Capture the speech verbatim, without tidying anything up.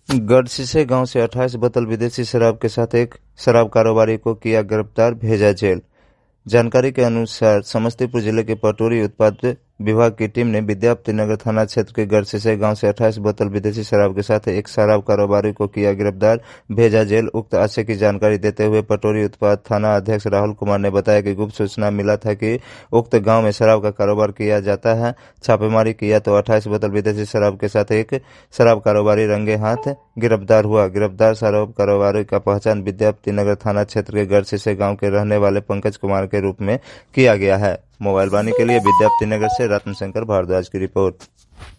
गढ़सिसे गांव से अट्ठाईस बोतल विदेशी शराब के साथ एक शराब कारोबारी को किया गिरफ्तार, भेजा जेल। जानकारी के अनुसार समस्तीपुर जिले के पटोरी उत्पाद विभाग की टीम ने विद्यापतिनगर थाना क्षेत्र के गढ़सिसे गांव से अट्ठाईस बोतल विदेशी शराब के साथ एक शराब कारोबारी को किया गिरफ्तार, भेजा जेल। उक्त आशय की जानकारी देते हुए पटोरी उत्पाद थाना अध्यक्ष राहुल कुमार ने बताया कि गुप्त सूचना मिला था कि उक्त गांव में शराब का कारोबार किया जाता है। छापेमारी किया तो अट्ठाईस बोतल विदेशी शराब के साथ एक शराब कारोबारी रंगे हाथ गिरफ्तार हुआ। गिरफ्तार शराब कारोबारी का पहचान विद्यापतिनगर थाना क्षेत्र के गढ़सिसे गांव के रहने वाले पंकज कुमार के रूप में किया गया है। मोबाइल वाणी के लिए विद्यापतिनगर से रत्न शंकर भारद्वाज की रिपोर्ट।